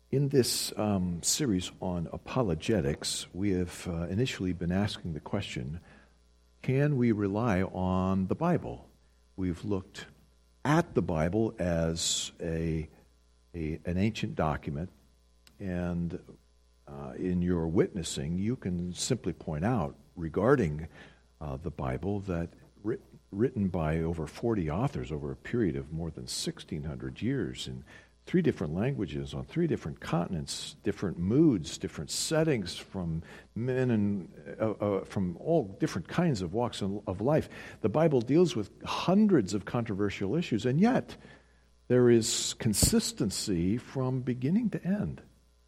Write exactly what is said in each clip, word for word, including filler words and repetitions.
In this um, series on apologetics, we have uh, initially been asking the question, can we rely on the Bible? We've looked at the Bible as a, a an ancient document, and uh, in your witnessing, you can simply point out regarding uh, the Bible that writ- written by over forty authors over a period of more than sixteen hundred years in three different languages on three different continents, different moods, different settings from men and uh, uh, from all different kinds of walks of life. The Bible deals with hundreds of controversial issues, and yet there is consistency from beginning to end.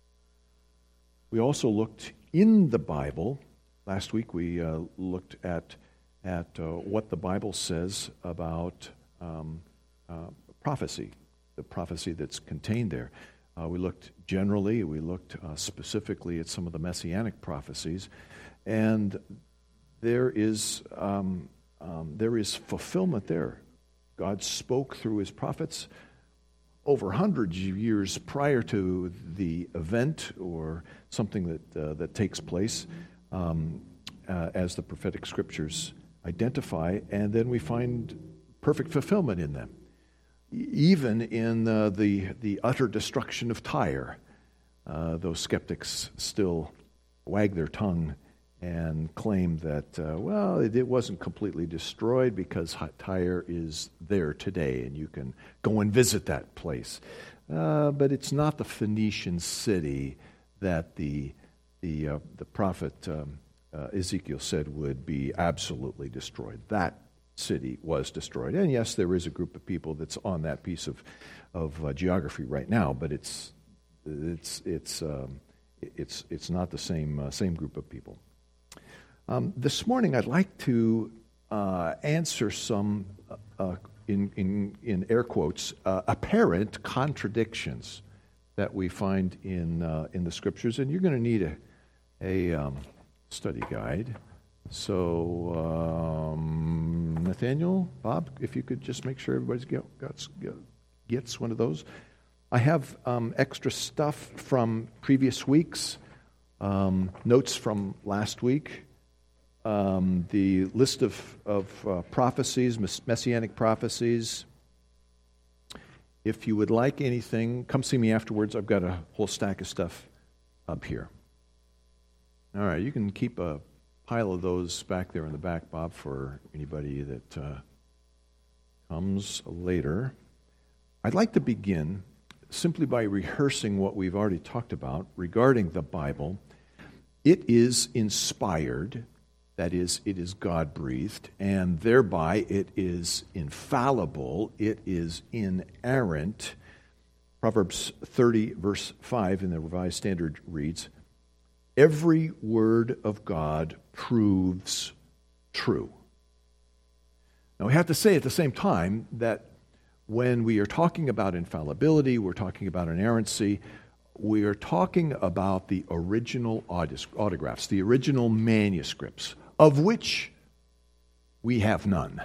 We also looked in the Bible. Last week we uh, looked at at uh, what the Bible says about um, uh, prophecy. The prophecy that's contained there. Uh, we looked generally, we looked uh, specifically at some of the messianic prophecies, and there is um, um, there is fulfillment there. God spoke through his prophets over hundreds of years prior to the event or something that uh, that takes place, um, uh, as the prophetic scriptures identify, and then we find perfect fulfillment in them. Even in uh, the the utter destruction of Tyre, uh, those skeptics still wag their tongue and claim that, uh, well, it, it wasn't completely destroyed because Tyre is there today, and you can go and visit that place. Uh, but it's not the Phoenician city that the the uh, the prophet um, uh, Ezekiel said would be absolutely destroyed. That city was destroyed. And yes, there is a group of people that's on that piece of of uh, geography right now, but it's it's it's um, it's it's not the same uh, same group of people. Um, this morning, I'd like to uh, answer some uh, in in in air quotes uh, apparent contradictions that we find in uh, in the scriptures, and you're going to need a a um, study guide. So, um, Nathaniel, Bob, if you could just make sure everybody's get, got, gets one of those. I have um, extra stuff from previous weeks, um, notes from last week, um, the list of, of uh, prophecies, messianic prophecies. If you would like anything, come see me afterwards. I've got a whole stack of stuff up here. All right, you can keep a pile of those back there in the back, Bob, for anybody that uh, comes later. I'd like to begin simply by rehearsing what we've already talked about regarding the Bible. It is inspired, that is, it is God-breathed, and thereby it is infallible, it is inerrant. Proverbs thirty, verse five in the Revised Standard reads, "Every word of God proves true." Now, we have to say at the same time that when we are talking about infallibility, we're talking about inerrancy, we are talking about the original autographs, the original manuscripts, of which we have none.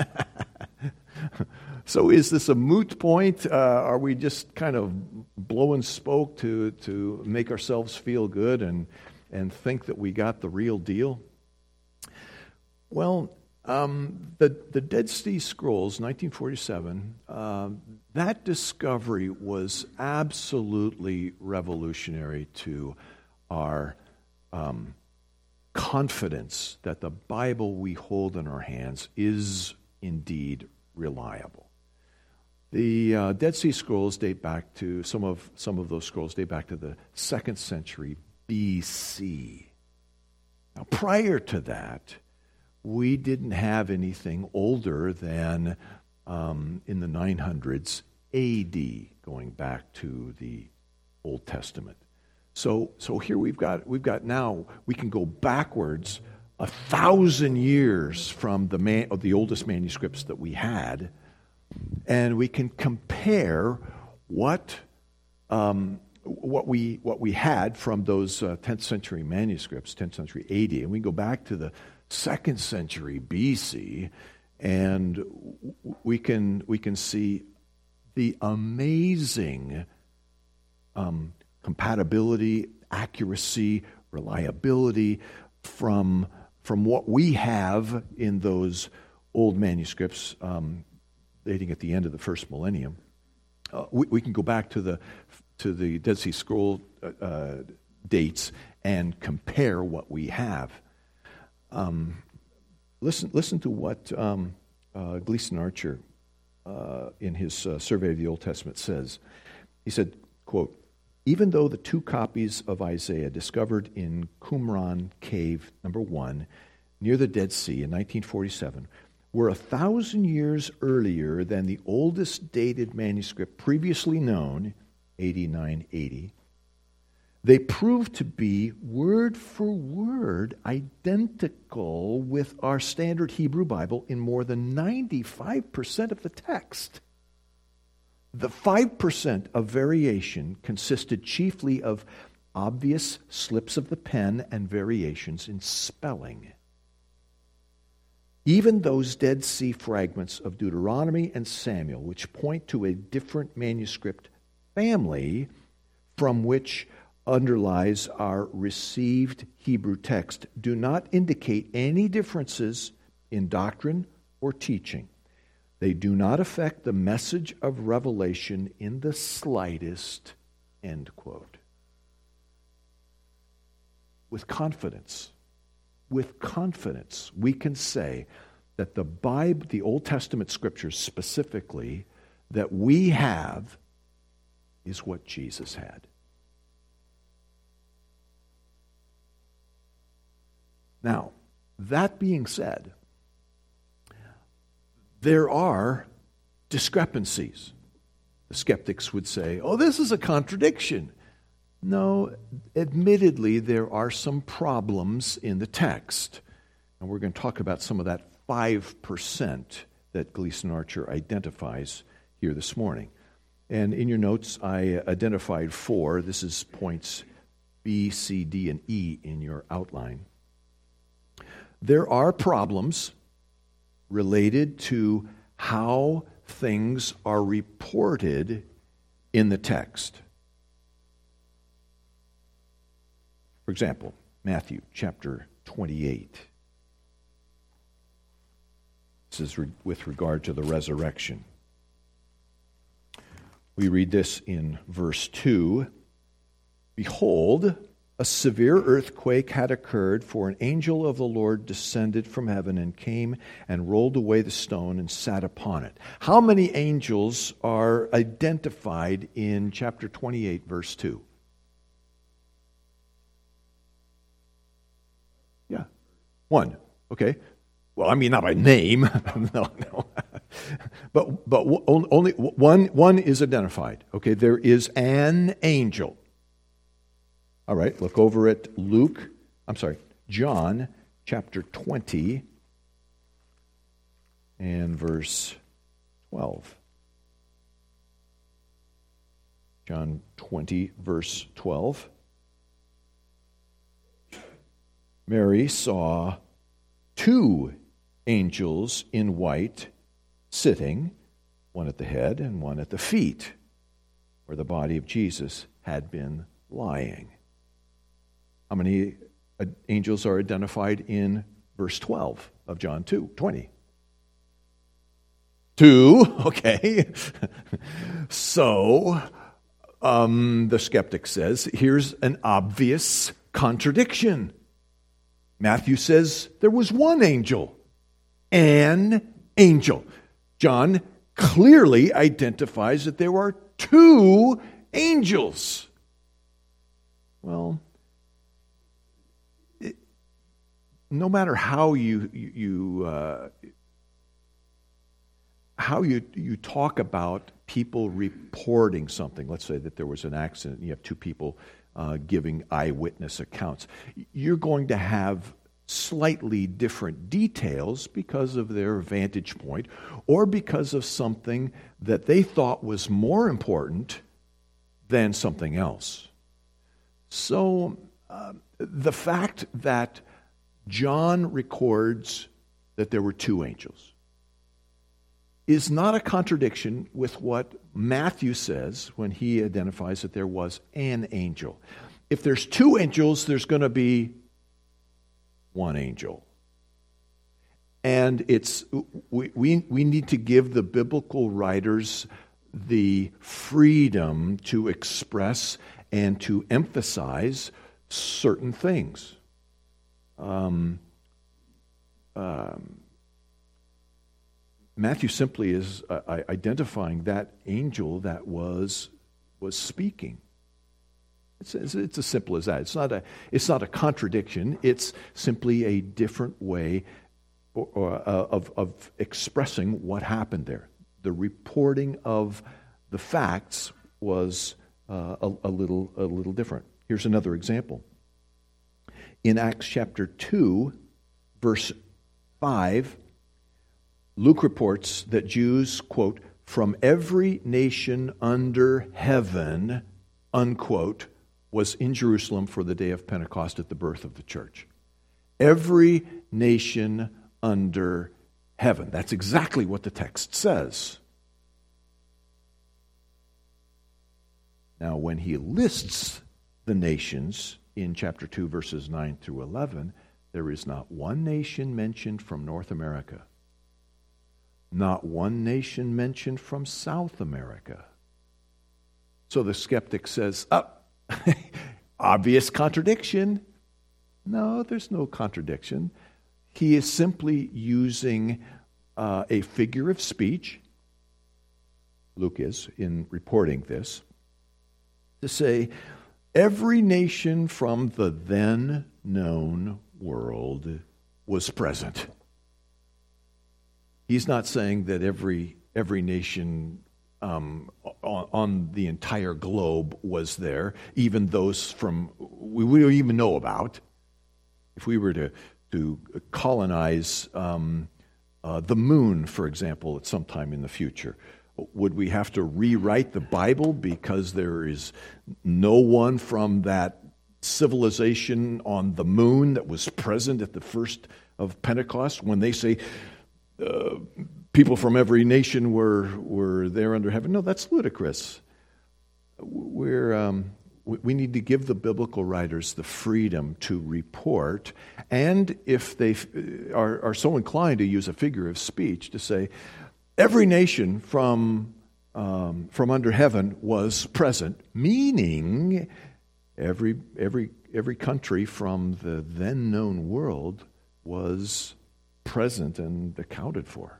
So is this a moot point? Uh, are we just kind of blowing smoke to, to make ourselves feel good and, and think that we got the real deal? Well, um, the, the Dead Sea Scrolls, nineteen forty-seven, uh, that discovery was absolutely revolutionary to our um, confidence that the Bible we hold in our hands is indeed reliable. The uh, Dead Sea Scrolls date back to, some of some of those scrolls date back to the second century B C. Now, prior to that, we didn't have anything older than um, in the nine hundreds A D, going back to the Old Testament. So, so here we've got we've got now we can go backwards a thousand years from the man, of the oldest manuscripts that we had. And we can compare what um, what we what we had from those uh, tenth century manuscripts, tenth century A D, and we go back to the second century B C, and we can we can see the amazing um, compatibility, accuracy, reliability from, from what we have in those old manuscripts um, dating at the end of the first millennium. Uh, we, we can go back to the to the Dead Sea Scroll uh, uh, dates and compare what we have. Um, listen, listen to what um, uh, Gleason Archer, uh, in his uh, survey of the Old Testament, says. He said, quote, "Even though the two copies of Isaiah discovered in Qumran Cave number one near the Dead Sea in nineteen forty-seven were a thousand years earlier than the oldest dated manuscript previously known, eighty-nine eighty, they proved to be word for word identical with our standard Hebrew Bible in more than ninety-five percent of the text. The five percent of variation consisted chiefly of obvious slips of the pen and variations in spelling. Even those Dead Sea fragments of Deuteronomy and Samuel, which point to a different manuscript family from which underlies our received Hebrew text, do not indicate any differences in doctrine or teaching. They do not affect the message of revelation in the slightest," end quote. With confidence, with confidence, we can say that the Bible, the Old Testament scriptures specifically, that we have is what Jesus had. Now, that being said, there are discrepancies. The skeptics would say, oh, this is a contradiction. No, admittedly, there are some problems in the text. And we're going to talk about some of that five percent that Gleason Archer identifies here this morning. And in your notes, I identified four. This is points B, C, D, and E in your outline. There are problems related to how things are reported in the text. For example, Matthew chapter twenty-eight. This is re- with regard to the resurrection. We read this in verse two. "Behold, a severe earthquake had occurred, for an angel of the Lord descended from heaven and came and rolled away the stone and sat upon it." How many angels are identified in chapter twenty-eight, verse two? Yeah, one. Okay. Well, I mean, not by name. no, no. but but only one, one is identified. Okay, there is an angel. All right, look over at Luke, I'm sorry, John chapter twenty and verse twelve. John twenty, verse twelve. "Mary saw two angels in white sitting, one at the head and one at the feet, where the body of Jesus had been lying." How many angels are identified in verse twelve of John two twenty? Two, okay. so, um, the skeptic says, here's an obvious contradiction. Matthew says there was one angel. An angel. John clearly identifies that there are two angels. Well, it, no matter how you you uh, how you you talk about people reporting something, let's say that there was an accident and you have two people uh, giving eyewitness accounts, you're going to have slightly different details because of their vantage point or because of something that they thought was more important than something else. So uh, the fact that John records that there were two angels, is not a contradiction with what Matthew says when he identifies that there was an angel. If there's two angels, there's going to be one angel. And it's we, we, we need to give the biblical writers the freedom to express and to emphasize certain things. Um, um, Matthew simply is uh, identifying that angel that was was speaking. It's, it's, it's as simple as that. It's not a it's not a contradiction. It's simply a different way or, or, uh, of of expressing what happened there. The reporting of the facts was uh, a, a little a little different. Here's another example. In Acts chapter two, verse five. Luke reports that Jews, quote, from every nation under heaven, unquote, was in Jerusalem for the day of Pentecost at the birth of the church. Every nation under heaven. That's exactly what the text says. Now, when he lists the nations in chapter two, verses nine through eleven, there is not one nation mentioned from North America. Not one nation mentioned from South America. So the skeptic says, oh, obvious contradiction. No, there's no contradiction. He is simply using uh, a figure of speech, Luke is, in reporting this, to say, every nation from the then known world was present. He's not saying that every every nation um, on, on the entire globe was there, even those from we, we don't even know about. If we were to to colonize um, uh, the moon, for example, at some time in the future, would we have to rewrite the Bible because there is no one from that civilization on the moon that was present at the first of Pentecost when they say, Uh, people from every nation were were there under heaven? No, that's ludicrous. We're um, we, we need to give the biblical writers the freedom to report, and if they are, are so inclined to use a figure of speech to say, every nation from um, from under heaven was present, meaning every every every country from the then known world was present and accounted for.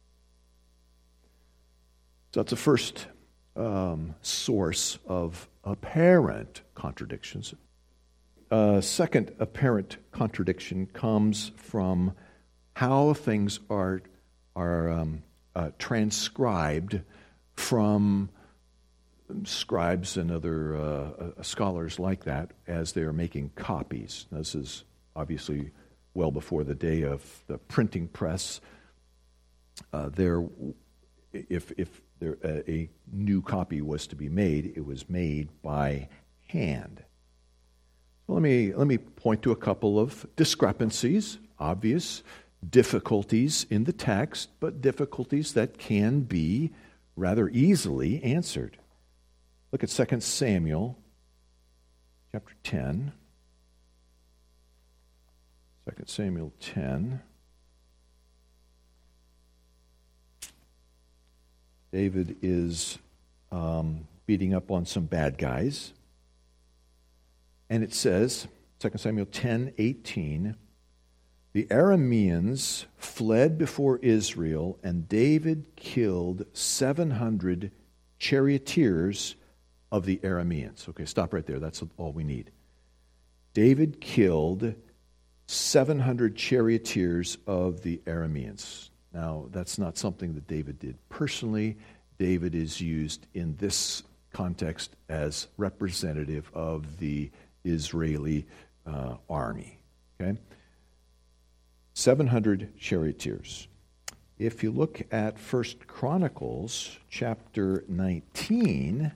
So that's the first um, source of apparent contradictions. Uh, second apparent contradiction comes from how things are are um, uh, transcribed from scribes and other uh, scholars like that as they are making copies. Now, this is obviously well before the day of the printing press. Uh, there, if if there, uh, a new copy was to be made, it was made by hand. So let me let me point to a couple of discrepancies, obvious difficulties in the text, but difficulties that can be rather easily answered. Look at Second Samuel chapter ten. Second Samuel ten. David is um, beating up on some bad guys. And it says, Second Samuel ten eighteen, the Arameans fled before Israel, and David killed seven hundred charioteers of the Arameans. Okay, stop right there. That's all we need. David killed seven hundred charioteers of the Arameans. Now, that's not something that David did personally. David is used in this context as representative of the Israeli uh, army. Okay? seven hundred charioteers. If you look at First Chronicles chapter nineteen,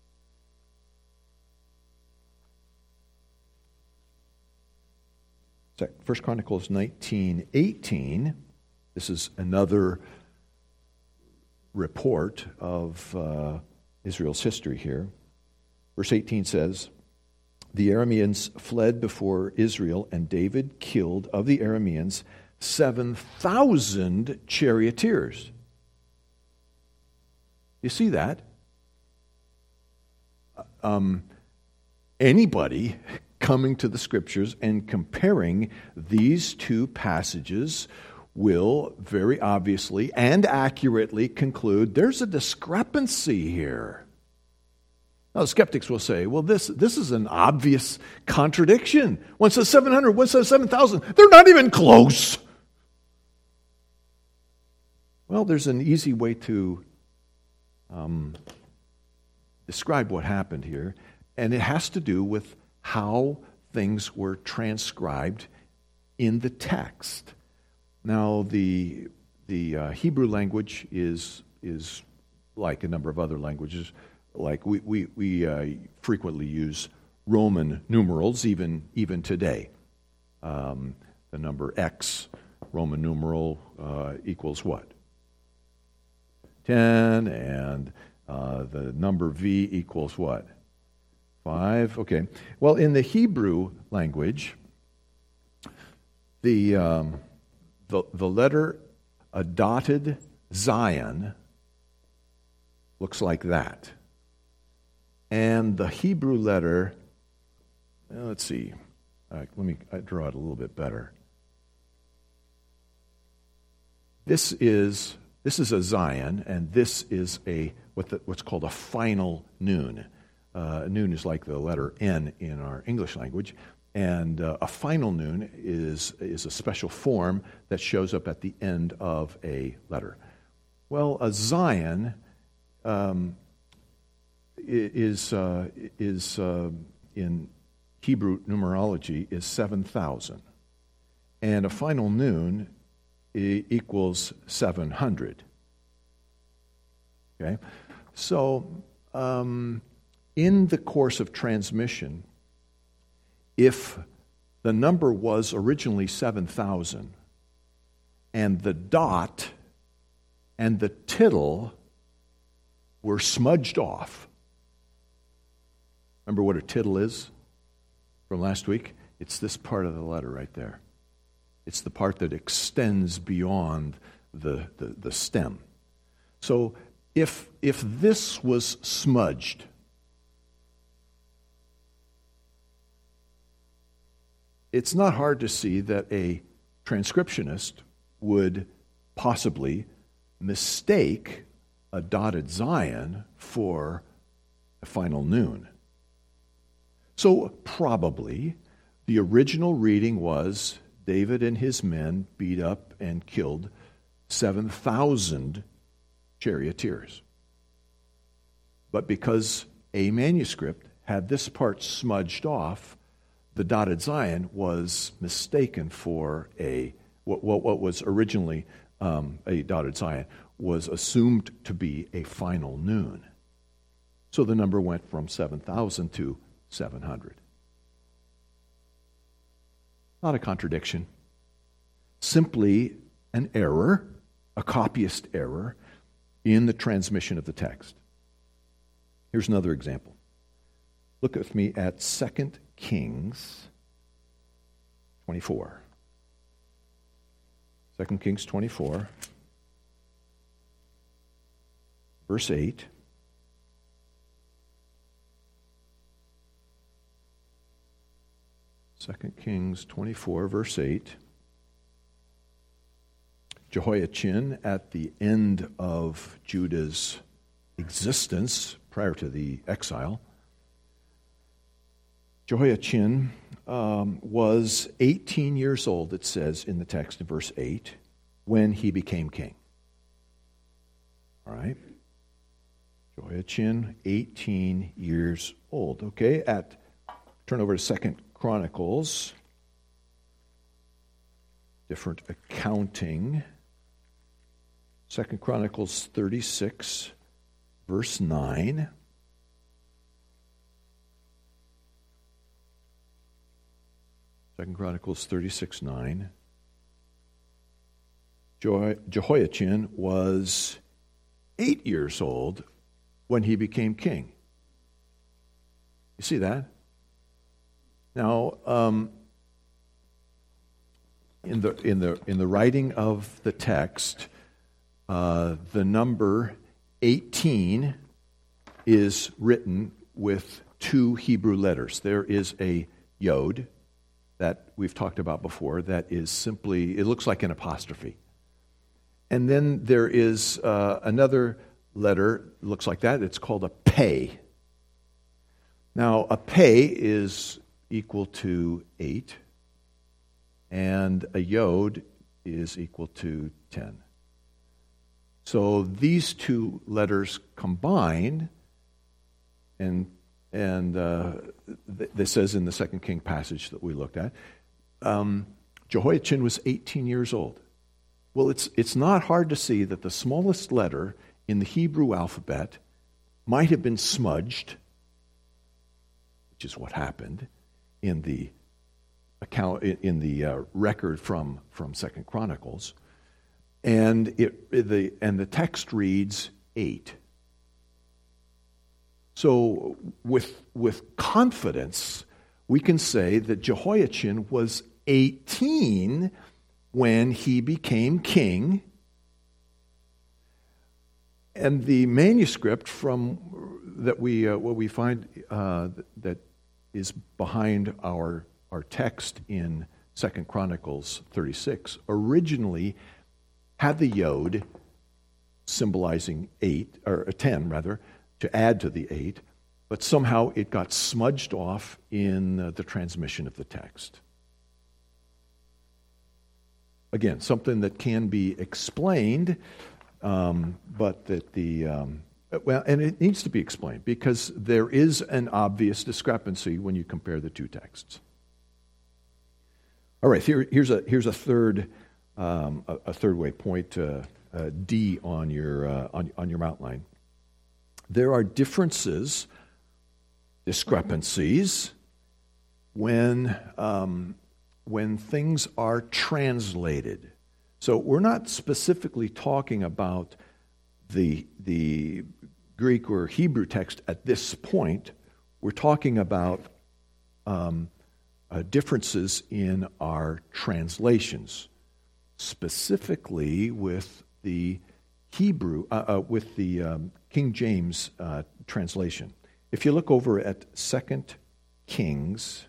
First Chronicles nineteen eighteen, this is another report of uh, Israel's history here. Verse eighteen says, "The Arameans fled before Israel, and David killed of the Arameans seven thousand charioteers." You see that? Um, anybody coming to the Scriptures and comparing these two passages will very obviously and accurately conclude there's a discrepancy here. Now, skeptics will say, well, this, this is an obvious contradiction. One says seven hundred, one says seven thousand. They're not even close. Well, there's an easy way to um, describe what happened here, and it has to do with how things were transcribed in the text. Now, the the uh, Hebrew language is is like a number of other languages. Like we we, we uh, frequently use Roman numerals, even even today. Um, the number X, Roman numeral, uh, equals what? Ten, and uh, the number V equals what? Five. Okay. Well, in the Hebrew language, the um, the the letter a dotted Zion looks like that. And the Hebrew letter, well, let's see, uh, let me draw it a little bit better. This is this is a Zion, and this is a what the, what's called a final noon. Uh, noon is like the letter N in our English language, and uh, a final noon is is a special form that shows up at the end of a letter. Well, a Zion um, is uh, is uh, in Hebrew numerology is seven thousand, and a final noon e- equals seven hundred. Okay, so um, in the course of transmission, if the number was originally seven thousand, and the dot and the tittle were smudged off. Remember what a tittle is from last week? It's this part of the letter right there. It's the part that extends beyond the, the, the stem. So if if this was smudged, it's not hard to see that a transcriptionist would possibly mistake a dotted Zion for a final noon. So probably the original reading was David and his men beat up and killed seven thousand charioteers. But because a manuscript had this part smudged off, the dotted Zion was mistaken for a, what, what, what was originally um, a dotted Zion was assumed to be a final noon. So the number went from seven thousand to seven hundred. Not a contradiction. Simply an error, a copyist error in the transmission of the text. Here's another example. Look with me at Second Kings twenty-four. Second Kings twenty-four, verse eight. Second Kings twenty-four, verse eight. Jehoiachin, at the end of Judah's existence, prior to the exile, Jehoiachin um, was eighteen years old, it says in the text in verse eight, when he became king. All right? Jehoiachin, eighteen years old. Okay, at turn over to Second Chronicles. Different accounting. Second Chronicles thirty-six, verse nine. Second Chronicles thirty-six, nine. Jehoiachin was eight years old when he became king. You see that? Now, um, in the in the in the writing of the text, uh, the number eighteen is written with two Hebrew letters. There is a yod that we've talked about before that is simply, it looks like an apostrophe. And then there is uh, another letter, looks like that, it's called a pei. Now, a pei is equal to eight, and a yod is equal to ten. So these two letters combined, and and uh, this says in the Second King passage that we looked at, um, Jehoiachin was eighteen years old. Well, it's it's not hard to see that the smallest letter in the Hebrew alphabet might have been smudged, which is what happened in the account in the uh, record from from Second Chronicles, and it the and the text reads eight. So with with confidence, we can say that Jehoiachin was eighteen when he became king, and the manuscript from that we uh, what we find uh, that is behind our our text in Second Chronicles thirty-six originally had the yod symbolizing eight or ten rather to add to the eight, but somehow it got smudged off in uh, the transmission of the text. Again, something that can be explained, um, but that the um, well, and it needs to be explained because there is an obvious discrepancy when you compare the two texts. All right, here, here's a here's a third um, a, a third way point uh, uh, D on your uh, on on your outline. There are differences, discrepancies when um, when things are translated. So we're not specifically talking about the the Greek or Hebrew text at this point. We're talking about um, uh, differences in our translations, specifically with the Hebrew, uh, uh, with the um, King James uh, translation. If you look over at Second Kings,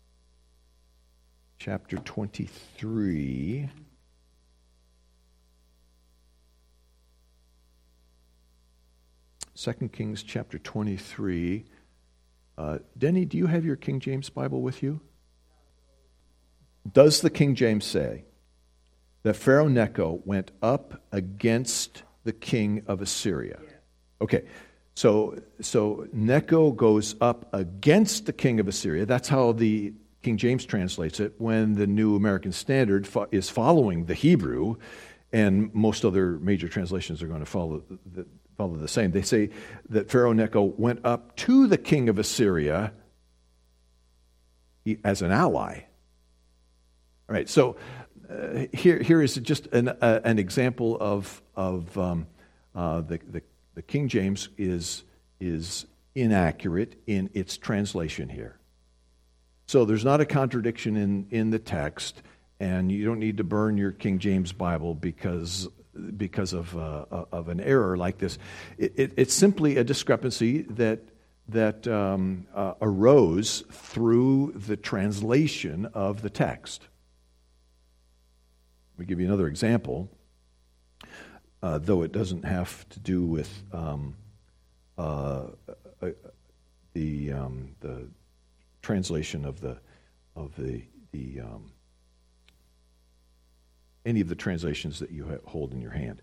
chapter twenty-three, Second Kings chapter twenty-three. Uh, Denny, do you have your King James Bible with you? Does the King James say that Pharaoh Necho went up against the king of Assyria? Okay, so so Necho goes up against the king of Assyria. That's how the King James translates it, when the New American Standard fo- is following the Hebrew, and most other major translations are going to follow the, follow the same. They say that Pharaoh Necho went up to the king of Assyria as an ally. All right, so uh, here here is just an uh, an example of of um, uh, the, the the King James is is inaccurate in its translation here. So there's not a contradiction in, in the text, and you don't need to burn your King James Bible because because of uh, of an error like this. It, it, it's simply a discrepancy that that um, uh, arose through the translation of the text. Let me give you another example, uh, though it doesn't have to do with um, uh, uh, the um, the. translation of the of the the um, any of the translations that you hold in your hand.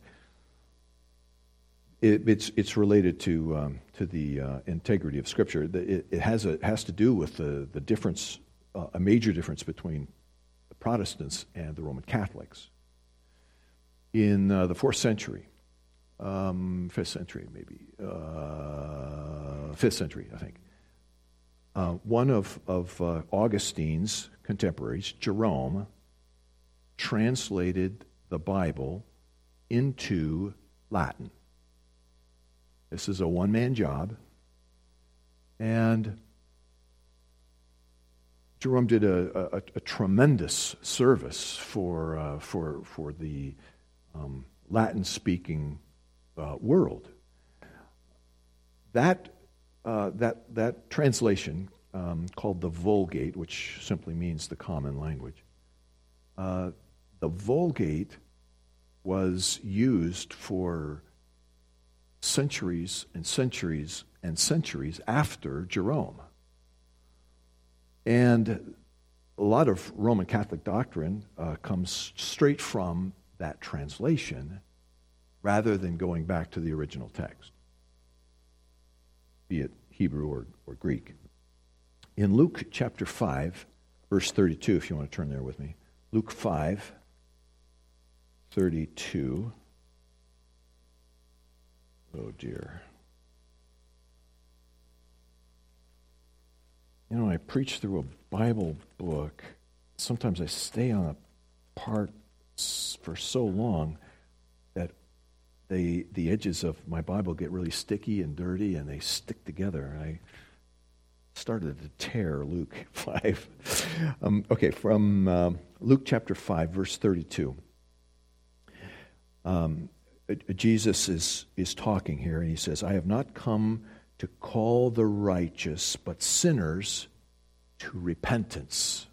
It, it's it's related to um, to the uh, integrity of Scripture. It, it has a has to do with the the difference, uh, a major difference between the Protestants and the Roman Catholics. In uh, the fourth century, um, fifth century maybe, uh, fifth century I think. Uh, one of, of uh, Augustine's contemporaries, Jerome, translated the Bible into Latin. This is a one-man job. And Jerome did a, a, a tremendous service for, uh, for, for the um, Latin-speaking uh, world. That, uh, that, that translation, um, called the Vulgate, which simply means the common language, uh, the Vulgate was used for centuries and centuries and centuries after Jerome. And a lot of Roman Catholic doctrine uh, comes straight from that translation rather than going back to the original text, be it Hebrew or, or Greek. In Luke chapter five, verse thirty-two, if you want to turn there with me. Luke five, thirty-two. Oh dear. You know, I preach through a Bible book. Sometimes I stay on a part for so long that they, the edges of my Bible get really sticky and dirty and they stick together. I started to tear Luke five. Um, okay, from uh, Luke chapter five, verse thirty-two. Um, Jesus is, is talking here, and he says, I have not come to call the righteous, but sinners to repentance.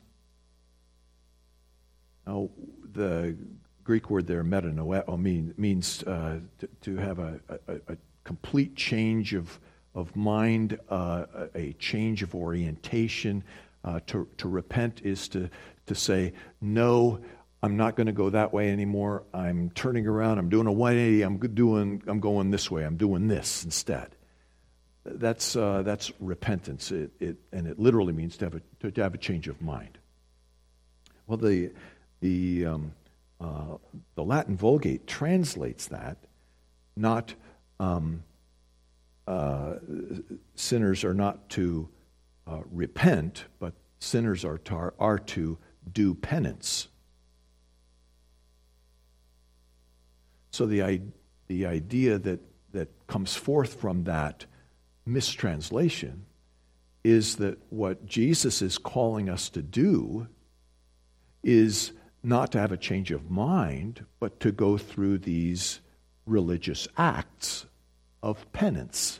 Now, the Greek word there, metanoeo, mean, means uh, to, to have a, a, a complete change of, of mind, uh, a change of orientation. Uh, to, to repent is to, to say, no, I'm not going to go that way anymore. I'm turning around. I'm doing a one eighty. I'm doing. I'm going this way. I'm doing this instead. That's uh, that's repentance. It, it and it literally means to have a to have a change of mind. Well, the the um, uh, the Latin Vulgate translates that not um, uh, sinners are not to uh, repent, but sinners are to, are to do penance. So the the idea that, that comes forth from that mistranslation is that what Jesus is calling us to do is not to have a change of mind, but to go through these religious acts of penance.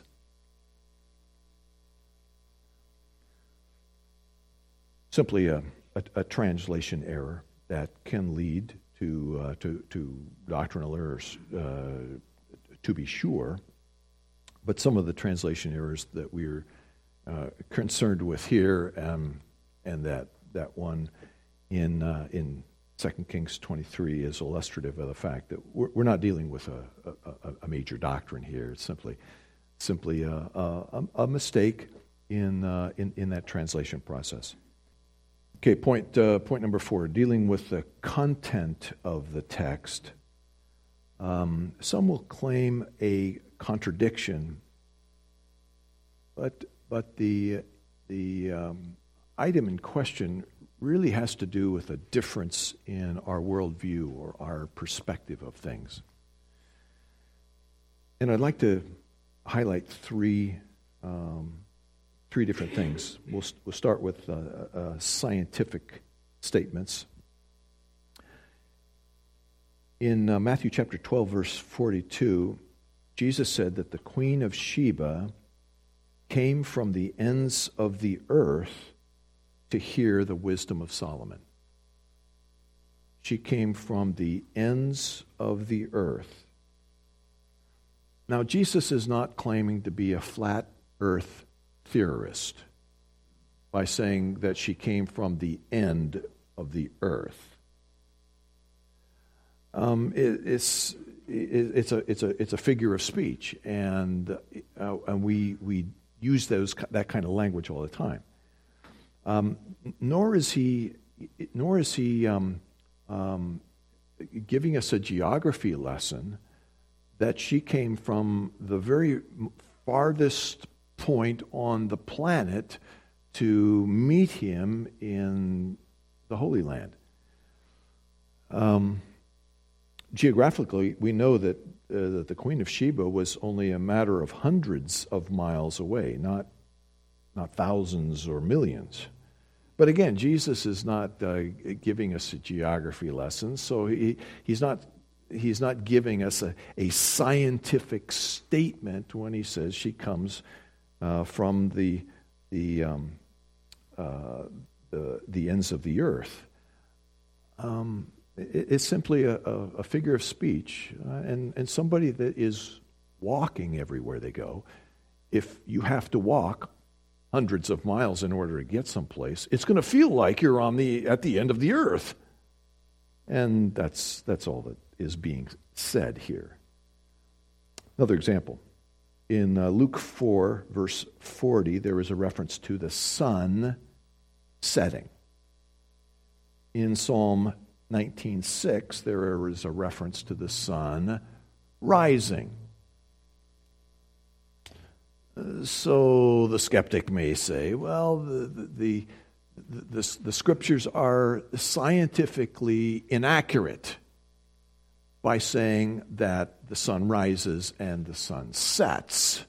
Simply a, a, a translation error that can lead to uh, to, to doctrinal errors, uh, to be sure. But some of the translation errors that we're uh, concerned with here, um, and that that one in uh, in Second Kings twenty-three is illustrative of the fact that we're, we're not dealing with a, a, a major doctrine here. It's simply simply a, a, a mistake in, uh, in in that translation process. Okay, point uh, point number four, dealing with the content of the text. Um, some will claim a contradiction, but but the the um, item in question really has to do with a difference in our worldview or our perspective of things. And I'd like to highlight three um, three different things. We'll we'll start with uh, uh, scientific statements. In uh, Matthew chapter twelve, verse forty-two, Jesus said that the Queen of Sheba came from the ends of the earth to hear the wisdom of Solomon. She came from the ends of the earth. Now, Jesus is not claiming to be a flat earth theorist by saying that she came from the end of the earth. Um, it, it's it, it's a it's a it's a figure of speech, and uh, and we we use those that kind of language all the time. Um, nor is he nor is he um, um, giving us a geography lesson that she came from the very farthest point on the planet to meet him in the Holy Land. Um, geographically, we know that uh, that the Queen of Sheba was only a matter of hundreds of miles away, not, not thousands or millions. But again, Jesus is not uh, giving us a geography lesson, so he, he's not he's not giving us a, a scientific statement when he says she comes uh, from the the, um, uh, the the ends of the earth. Um, it, it's simply a, a, a figure of speech, uh, and and somebody that is walking everywhere they go. If you have to walk hundreds of miles in order to get someplace, it's going to feel like you're on the at the end of the earth. And that's that's all that is being said here. Another example. In uh, Luke four, verse forty, there is a reference to the sun setting. In Psalm nineteen six, there is a reference to the sun rising. So the skeptic may say, well, the, the, the, the, the scriptures are scientifically inaccurate by saying that the sun rises and the sun sets.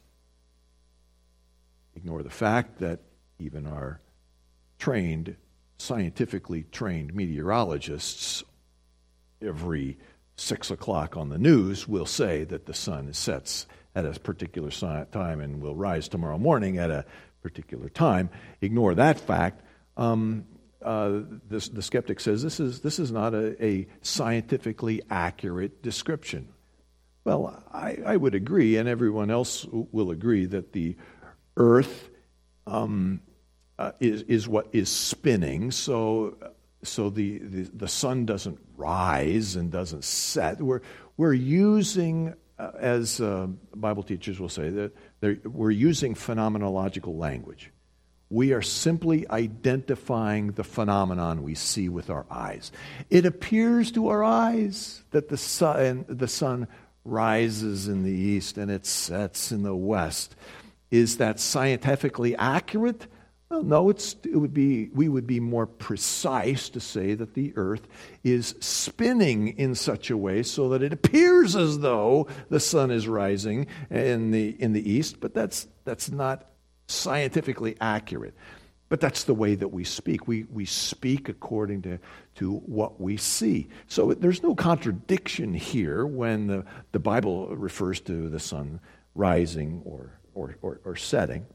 Ignore the fact that even our trained, scientifically trained meteorologists every six o'clock on the news will say that the sun sets at a particular time and will rise tomorrow morning at a particular time. Ignore that fact. Um, uh, this, the skeptic says this is this is not a, a scientifically accurate description. Well, I, I would agree, and everyone else will agree, that the earth um, uh, is is what is spinning. So so the, the the sun doesn't rise and doesn't set. We're we're using Uh, as uh, Bible teachers will say, that we're using phenomenological language. We are simply identifying the phenomenon we see with our eyes. It appears to our eyes that the sun, the sun rises in the east and it sets in the west. Is that scientifically accurate? Well, no, it's, it would be, we would be more precise to say that the earth is spinning in such a way so that it appears as though the sun is rising in the, in the east, but that's, that's not scientifically accurate. But that's the way that we speak. We, we speak according to, to what we see. So there's no contradiction here when the, the Bible refers to the sun rising or, or, or, or setting.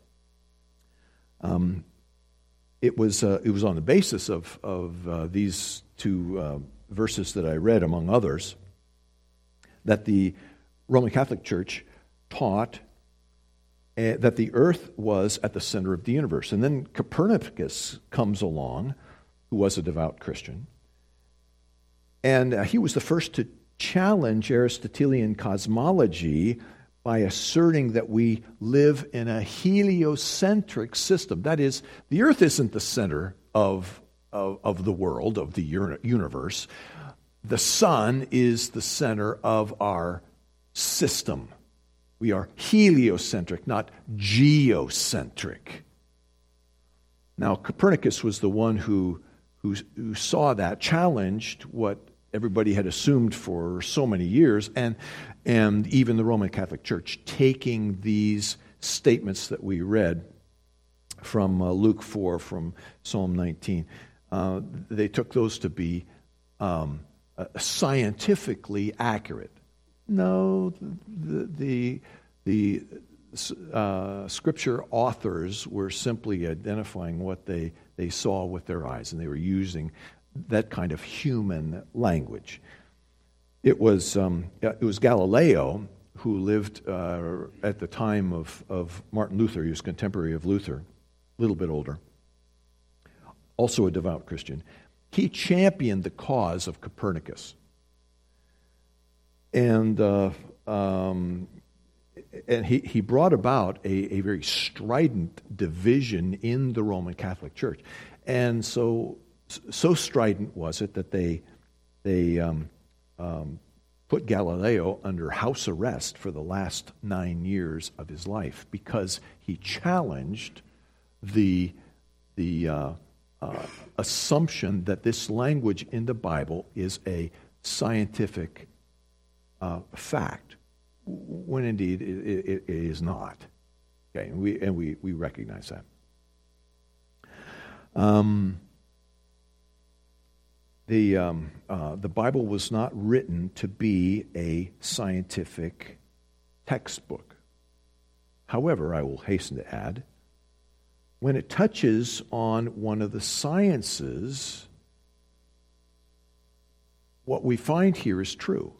Um, it was uh, it was on the basis of of uh, these two uh, verses that I read, among others, that the Roman Catholic Church taught uh, that the earth was at the center of the universe. And then Copernicus comes along, who was a devout Christian, and uh, he was the first to challenge Aristotelian cosmology by asserting that we live in a heliocentric system. That is, the earth isn't the center of, of, of the world, of the universe. The sun is the center of our system. We are heliocentric, not geocentric. Now, Copernicus was the one who, who, who saw that, challenged what everybody had assumed for so many years, and and even the Roman Catholic Church taking these statements that we read from uh, Luke four, from Psalm nineteen, uh, they took those to be um, uh, scientifically accurate. No, the the, the uh, Scripture authors were simply identifying what they, they saw with their eyes, and they were using that kind of human language. It was um, it was Galileo who lived uh, at the time of, of Martin Luther. He was contemporary of Luther, a little bit older, also a devout Christian. He championed the cause of Copernicus. And uh, um, and he, he brought about a, a very strident division in the Roman Catholic Church. And so so strident was it that they they um, um, put Galileo under house arrest for the last nine years of his life because he challenged the the uh, uh, assumption that this language in the Bible is a scientific uh, fact. when indeed it, it, it is not. Okay, and we and we, we recognize that. Um, the um, uh, the Bible was not written to be a scientific textbook. However, I will hasten to add, when it touches on one of the sciences, what we find here is true.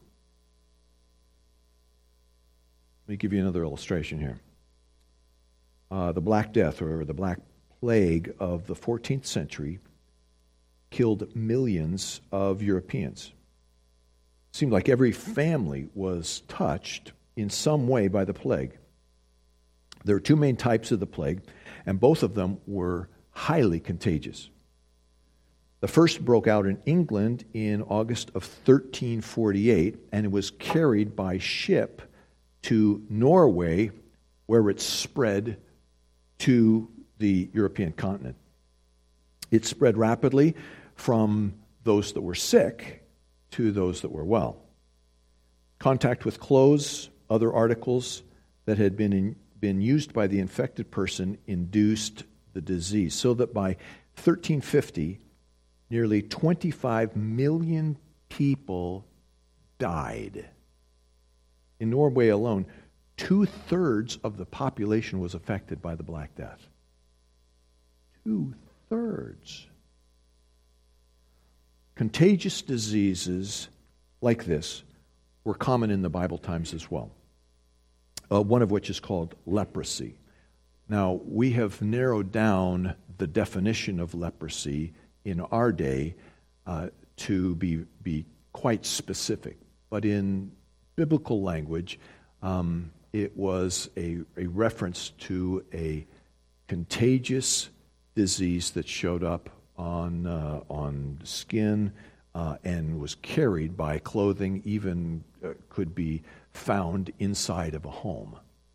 Let me give you another illustration here. Uh, the Black Death, or the Black Plague of the fourteenth century, killed millions of Europeans. It seemed like every family was touched in some way by the plague. There are two main types of the plague, and both of them were highly contagious. The first broke out in England in August of thirteen forty-eight, and it was carried by ship to Norway, where it spread to the European continent. It spread rapidly from those that were sick to those that were well. Contact with clothes, other articles that had been in, been used by the infected person induced the disease, so that by thirteen fifty, nearly twenty-five million people died. In Norway alone, two-thirds of the population was affected by the Black Death. Two-thirds. Contagious diseases like this were common in the Bible times as well, uh, one of which is called leprosy. Now, we have narrowed down the definition of leprosy in our day uh, to be, be quite specific, but in biblical language, um, it was a, a reference to a contagious disease that showed up on uh, on skin uh, and was carried by clothing, even uh, could be found inside of a home.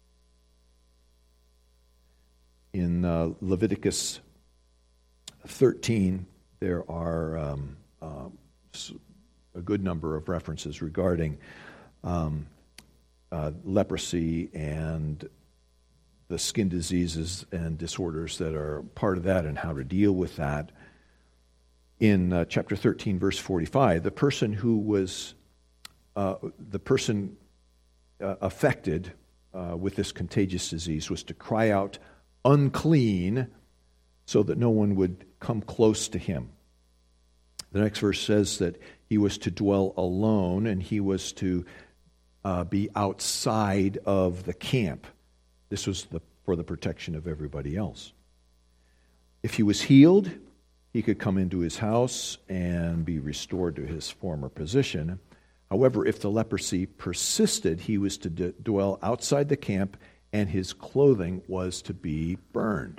In uh, Leviticus thirteen, there are um, uh, a good number of references regarding um, uh, leprosy and the skin diseases and disorders that are part of that and how to deal with that. In uh, chapter thirteen, verse forty-five, the person who was, uh, the person uh, affected uh, with this contagious disease was to cry out, "Unclean," so that no one would come close to him. The next verse says that he was to dwell alone and he was to uh, be outside of the camp. This was the, for the protection of everybody else. If he was healed, he could come into his house and be restored to his former position. However, if the leprosy persisted, he was to d- dwell outside the camp and his clothing was to be burned.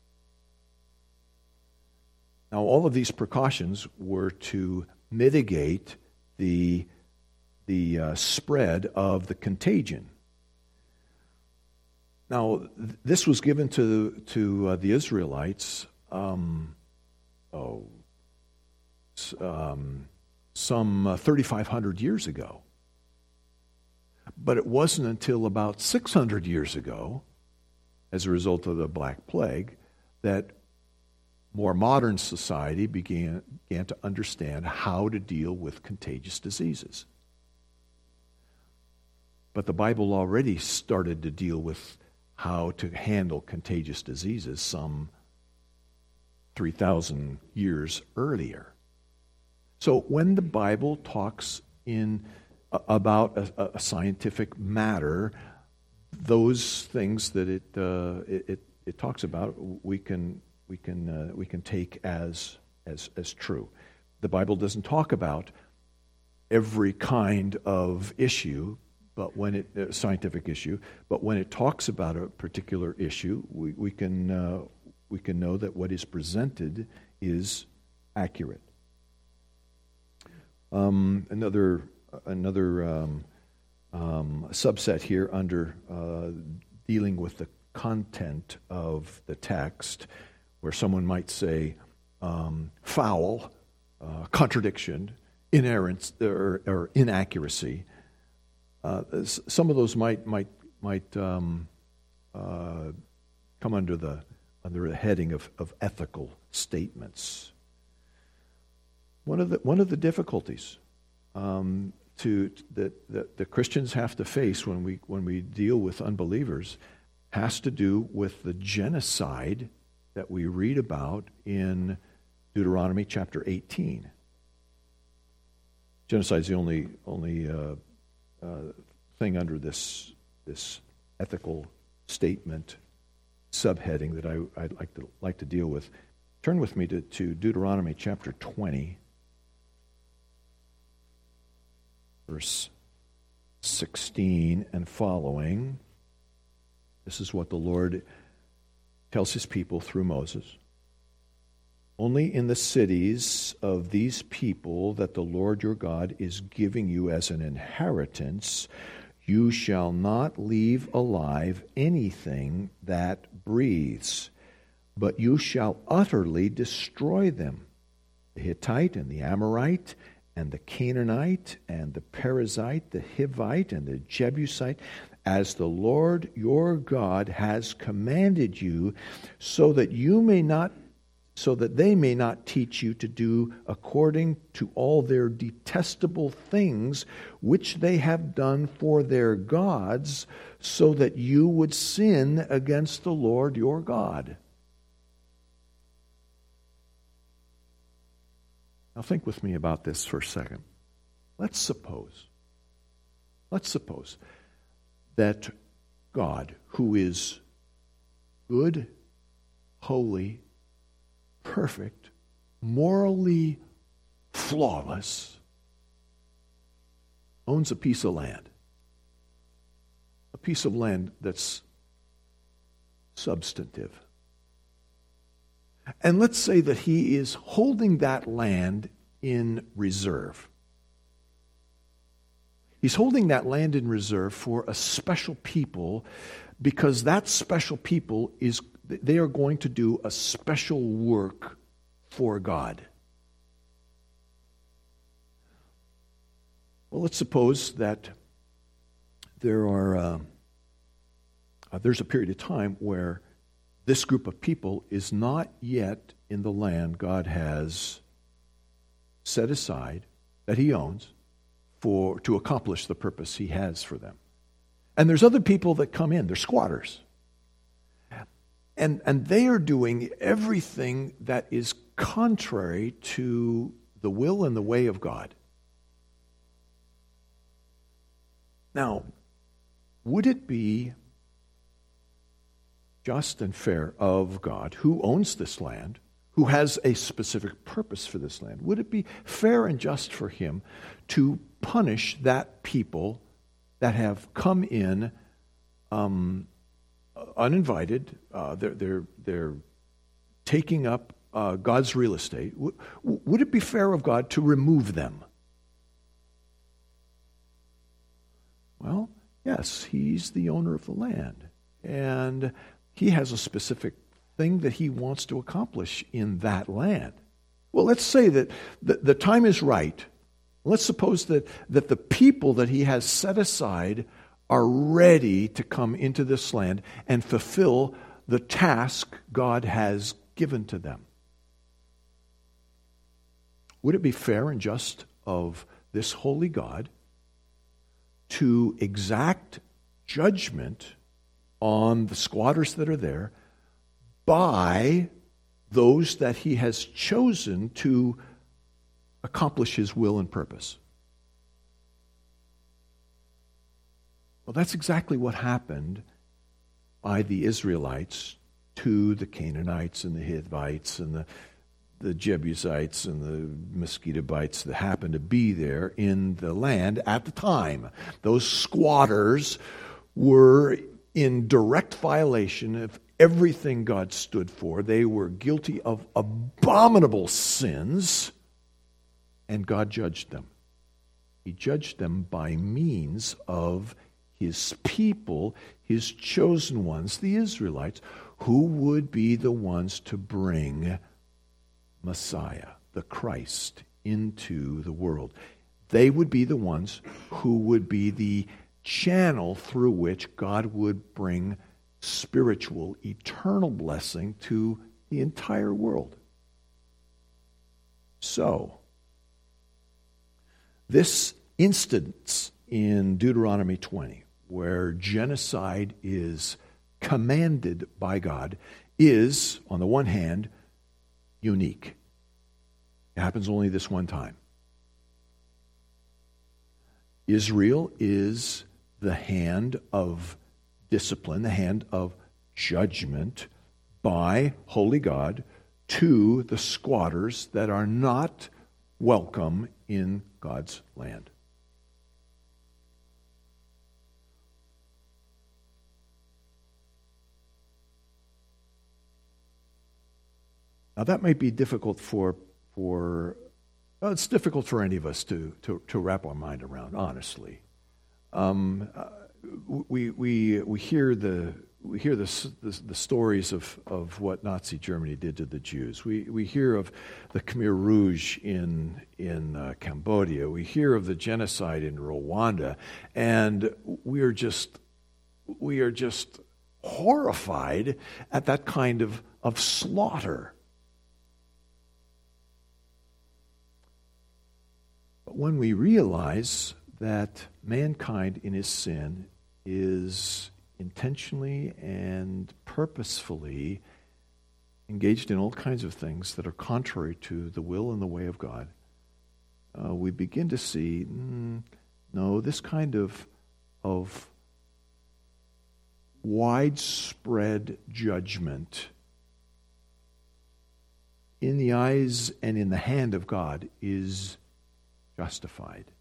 Now, all of these precautions were to mitigate the, the uh, spread of the contagion. Now, th- this was given to, to uh, the Israelites um, oh, um, some uh, thirty-five hundred years ago. But it wasn't until about six hundred years ago, as a result of the Black Plague, that more modern society began, began to understand how to deal with contagious diseases. But the Bible already started to deal with how to handle contagious diseases some three thousand years earlier. So when the Bible talks in about a, a scientific matter, those things that it, uh, it, it it talks about, we can we can uh, we can take as as as true. The Bible doesn't talk about every kind of issue, but when it uh, scientific issue, but when it talks about a particular issue, we we can uh, we can know that what is presented is accurate. Um, another another um, um, subset here under uh, dealing with the content of the text, where someone might say um, foul, uh, contradiction, inerrance, or, or inaccuracy. Uh, some of those might might might um, uh, come under the under the heading of, of ethical statements. One of the one of the difficulties um, to that, that the Christians have to face when we when we deal with unbelievers has to do with the genocide that we read about in Deuteronomy chapter eighteen. Genocide is the only only uh, uh, thing under this this ethical statement subheading that I, I'd like to like to deal with. Turn with me to, to Deuteronomy chapter twenty, verse sixteen and following. This is what the Lord tells his people through Moses. Only in the cities of these people that the Lord your God is giving you as an inheritance, you shall not leave alive anything that breathes, but you shall utterly destroy them. The Hittite and the Amorite and the Canaanite and the Perizzite, the Hivite and the Jebusite, as the Lord your God has commanded you, so that you may not so that they may not teach you to do according to all their detestable things which they have done for their gods, so that you would sin against the Lord your God. Now think with me about this for a second. Let's suppose, let's suppose that God, who is good, holy, perfect, morally flawless, owns a piece of land. A piece of land that's substantive. And let's say that he is holding that land in reserve. He's holding that land in reserve for a special people, because that special people is they are going to do a special work for God. Well, let's suppose that there are uh, uh, there's a period of time where this group of people is not yet in the land God has set aside, that he owns, for to accomplish the purpose he has for them. And there's other people that come in, they're squatters. And, and they are doing everything that is contrary to the will and the way of God. Now, would it be just and fair of God, who owns this land, who has a specific purpose for this land, would it be fair and just for him to punish that people that have come in um, uninvited? Uh, they're, they're, they're taking up uh, God's real estate. W- would it be fair of God to remove them? Well, yes, he's the owner of the land. And he has a specific thing that he wants to accomplish in that land. Well, let's say that the, the time is right. Let's suppose that, that the people that he has set aside are ready to come into this land and fulfill the task God has given to them. Would it be fair and just of this holy God to exact judgment on the squatters that are there by those that he has chosen to accomplish his will and purpose? Well, that's exactly what happened by the Israelites to the Canaanites and the Hivites and the, the Jebusites and the Mosquitobites that happened to be there in the land at the time. Those squatters were in direct violation of everything God stood for. They were guilty of abominable sins, and God judged them. He judged them by means of his people, his chosen ones, the Israelites, who would be the ones to bring Messiah, the Christ, into the world. They would be the ones who would be the channel through which God would bring spiritual, eternal blessing to the entire world. So, this instance in Deuteronomy twenty, where genocide is commanded by God, is, on the one hand, unique. It happens only this one time. Israel is the hand of discipline, the hand of judgment by holy God to the squatters that are not welcome in God's land. Now that might be difficult for, for well, it's difficult for any of us to, to, to wrap our mind around, honestly. Um, uh, we, we, we hear the we hear the, the, the stories of, of what Nazi Germany did to the Jews. We, we hear of the Khmer Rouge in, in uh, Cambodia. We hear of the genocide in Rwanda. And we are just, we are just horrified at that kind of, of slaughter. But when we realize that mankind in his sin is intentionally and purposefully engaged in all kinds of things that are contrary to the will and the way of God, uh, we begin to see, mm, no, this kind of, of widespread judgment in the eyes and in the hand of God is justified.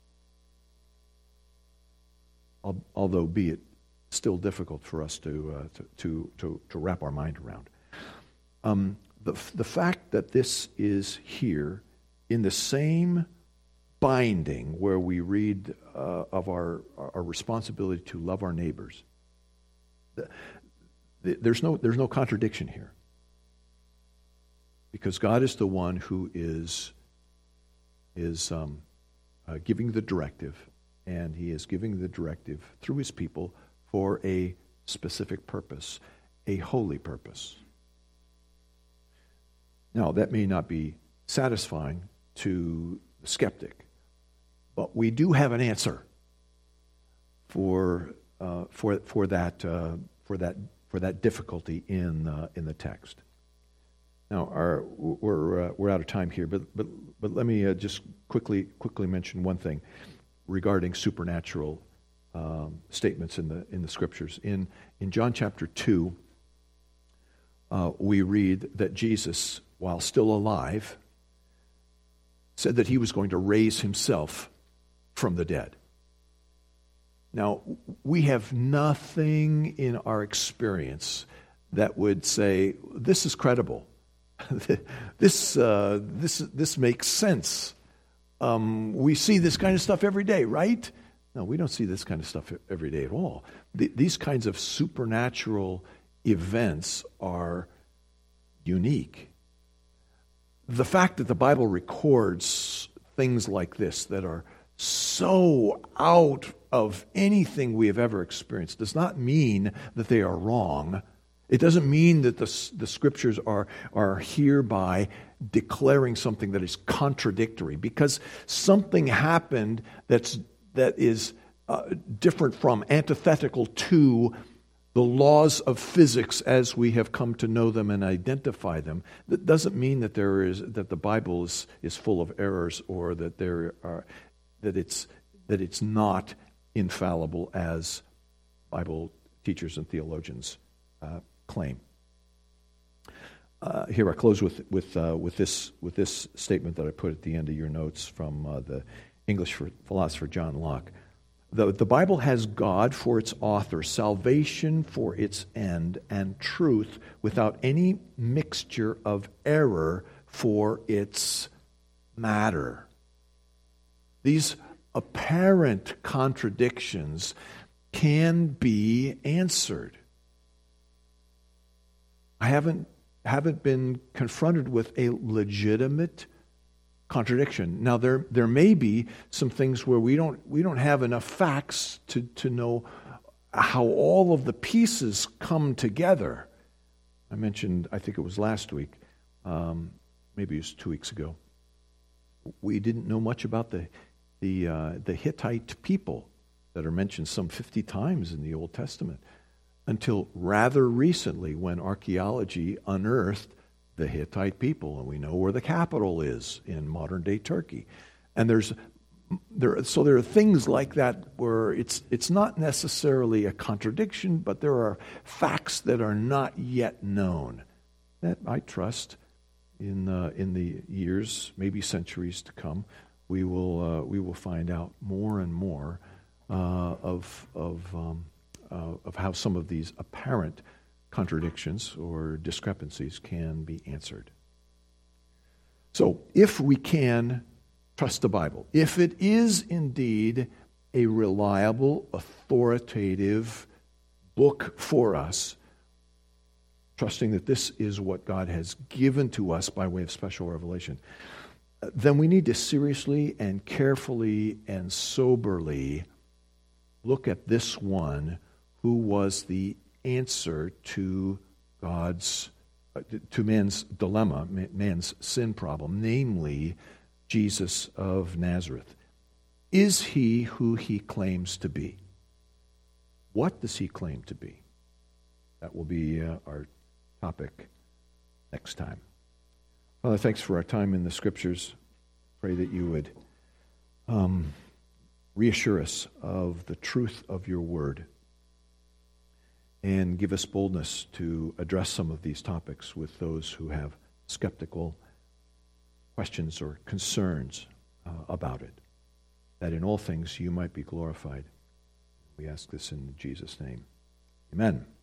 Although, be it still difficult for us to uh, to, to to to wrap our mind around. Um, the the fact that this is here in the same binding where we read uh, of our our responsibility to love our neighbors. The, the, there's no there's no contradiction here, because God is the one who is is um, uh, giving the directive, and He is giving the directive through His people for a specific purpose, a holy purpose. Now, that may not be satisfying to the skeptic, but we do have an answer for uh, for for that uh, for that for that difficulty in uh, in the text. Now, our, we're uh, we're out of time here, but but but let me uh, just quickly quickly mention one thing regarding supernatural Um, statements in the in the scriptures. In in John chapter two, uh, we read that Jesus, while still alive, said that He was going to raise Himself from the dead. Now, we have nothing in our experience that would say this is credible. this uh, this this makes sense. Um, we see this kind of stuff every day, right? No, we don't see this kind of stuff every day at all. The, these kinds of supernatural events are unique. The fact that the Bible records things like this that are so out of anything we have ever experienced does not mean that they are wrong. It doesn't mean that the, the Scriptures are, are hereby declaring something that is contradictory, because something happened that's that is uh, different from, antithetical to the laws of physics as we have come to know them and identify them. That doesn't mean that there is that the Bible is, is full of errors, or that there are that it's that it's not infallible as Bible teachers and theologians uh, claim. Uh, here I close with with uh, with this with this statement that I put at the end of your notes from uh, the English philosopher John Locke. The, the Bible has God for its author, salvation for its end, and truth without any mixture of error for its matter. These apparent contradictions can be answered. I haven't haven't been confronted with a legitimate contradiction. Now, there there may be some things where we don't we don't have enough facts to, to know how all of the pieces come together. I mentioned, I think it was last week, um, maybe it was two weeks ago. We didn't know much about the the uh, the Hittite people that are mentioned some fifty times in the Old Testament until rather recently, when archaeology unearthed the Hittite people, and we know where the capital is in modern-day Turkey. And there's there, so there are things like that where it's it's not necessarily a contradiction, but there are facts that are not yet known that I trust in uh, in the years, maybe centuries to come, we will uh, we will find out more and more uh, of of um, uh, of how some of these apparent contradictions or discrepancies can be answered. So, if we can trust the Bible, if it is indeed a reliable, authoritative book for us, trusting that this is what God has given to us by way of special revelation, then we need to seriously and carefully and soberly look at this one who was the answer to God's, to man's dilemma, man's sin problem, namely Jesus of Nazareth. Is he who he claims to be? What does he claim to be? That will be uh, our topic next time. Father, thanks for our time in the Scriptures. Pray that you would um, reassure us of the truth of your word and give us boldness to address some of these topics with those who have skeptical questions or concerns uh, about it, that in all things you might be glorified. We ask this in Jesus' name. Amen.